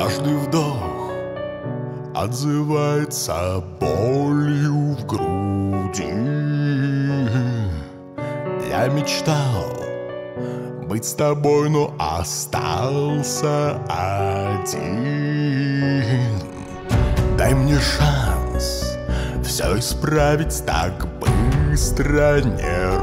Каждый вдох отзывается болью в груди. Я мечтал быть с тобой, но остался один. Дай мне шанс все исправить так быстро, не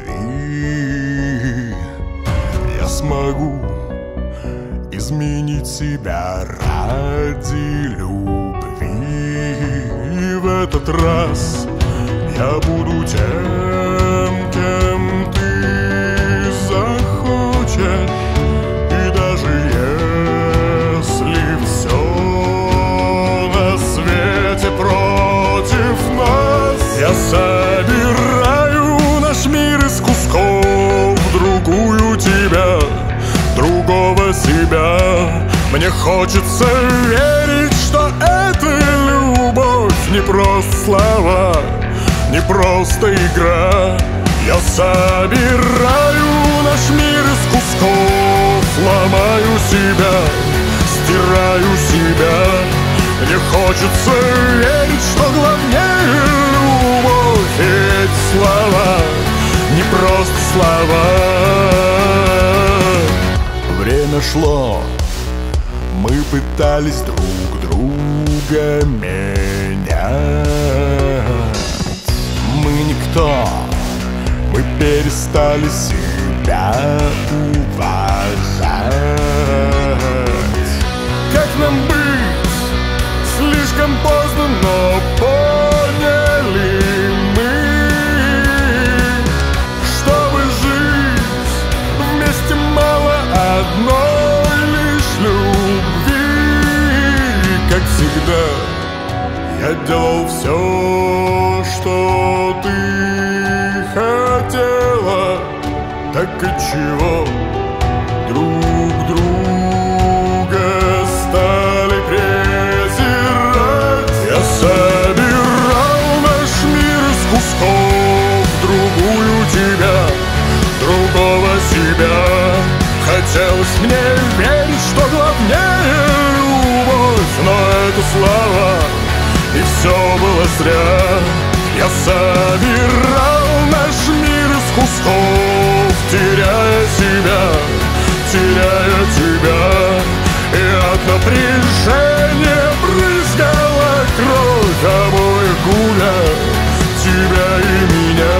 рви. Я смогу изменить себя ради любви. И в этот раз я буду тем, кем ты захочешь. И даже если все на свете против нас, я собираю наш мир из кусков, другую тебя, другого себя. Мне хочется верить, что это любовь, не просто слова, не просто игра. Я собираю наш мир из кусков, ломаю себя, стираю себя. Мне хочется верить, что главнее любовь. И эти слова не просто слова. Время шло, мы пытались друг друга менять. Мы никто, мы перестали себя уважать. Как нам быть? Слишком поздно, но поняли мы, чтобы жить вместе мало одной лишь любви. Как всегда, я делал все, что ты хотела. Так и чего друг друга стали презирать? Я собирал наш мир из кусков, другую тебя, другого себя. Хотелось мне верить, что главнее любовь, но это слова, и все было зря. Я собирал наш мир из кусков, теряя себя, теряя тебя. И от напряжения брызгала кровь обоих гуля, тебя и меня.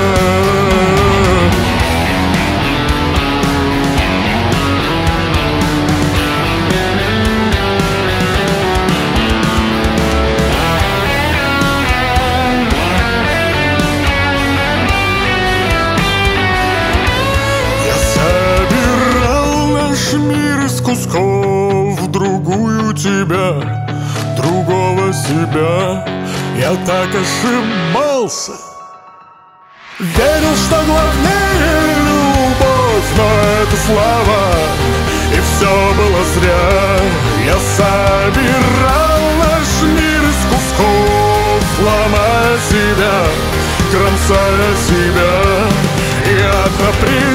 Кусков, другую тебя, другого себя. Я так ошибался, верил, что главнее любовь, но это слова, и все было зря. Я собирал наш мир из кусков, ломая себя, кромсая себя. И от напряжения